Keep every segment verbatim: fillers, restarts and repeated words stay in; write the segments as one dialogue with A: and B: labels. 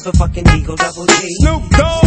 A: motherfucking Eagle Double G.
B: Snoop Dogg.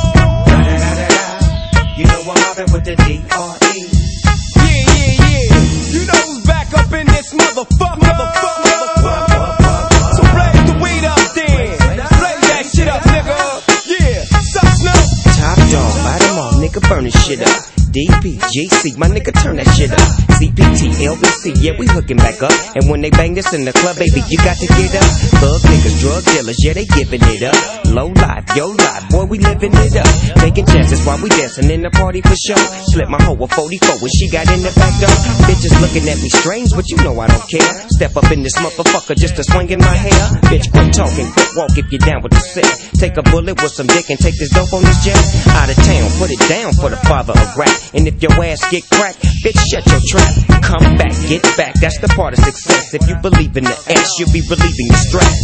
A: You know I'm mobbing with the D R E.
B: Yeah, yeah, yeah. You know who's back up in this motherfucker. Motherfucker, motherfucker. So blaze the weed up then. Blaze that shit up, nigga. Yeah, suck Snoop.
A: Top dog, light 'em all, nigga, burn this shit up. D P, G C, my nigga, turn that shit up. C P T, L B C, yeah, we hooking back up. And when they bang this in the club, baby, you got to get up. Thug niggas, drug dealers, yeah, they giving it up. Low life, yo life, boy, we living it up. Taking chances while we dancing in the party for sure. Slip my hoe a forty-four when she got in the back door. Bitches looking at me strange, but you know I don't care. Step up in this motherfucker just to swing in my hair. Bitch, quit talking, quit walk if you're down with the sick. Take a bullet with some dick and take this dope on this jet. Out of town, put it down for the father of rap. And if your ass get cracked, bitch, shut your trap. Come back, get back, that's the part of success. If you believe in the ass, you'll be relieving your stress.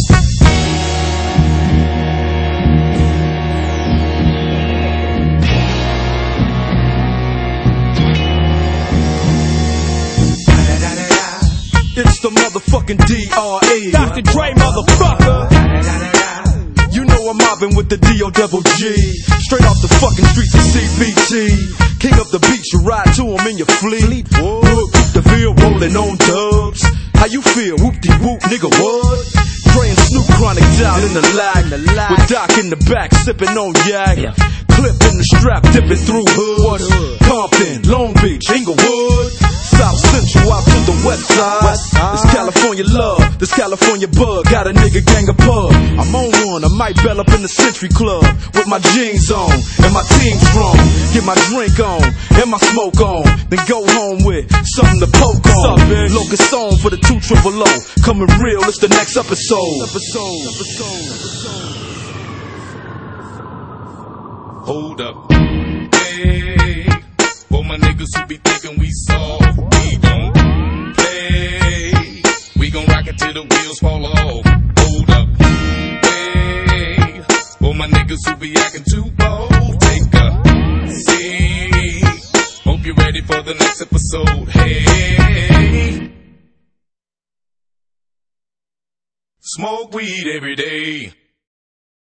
B: It's the motherfucking D R E. Doctor Dre, motherfucker. You know I'm mobbing with the D O double G. Straight off the fucking streets of C P T. King up the beach, you ride to him in your fleet. Look, the field rolling on dubs. How you feel? Whoop-de-whoop, nigga, what? Dre and Snoop Chronic down in the lag. With Doc in the back, sipping on yak. Clip in the strap, dipping through hoods. Compton, Long Beach, Inglewood. South Central out to the west side. This California love, this California bug. Got a nigga gang of pub. I'm on one, I might bell up in the Century Club. With my jeans on, and my team strong. Get my drink on, and my smoke on. Then go home with something to poke on. Locust on for the two triple O. Coming real, it's the next episode. Episode, episode, episode.
C: Hold up. Hey, for my niggas who be thinking we soft, we don't play. We gon' rock it till the wheels fall off. Hold up. Hey, for my niggas who be acting too bold, take a seat. Hope you're ready for the next episode. Hey, smoke weed every day.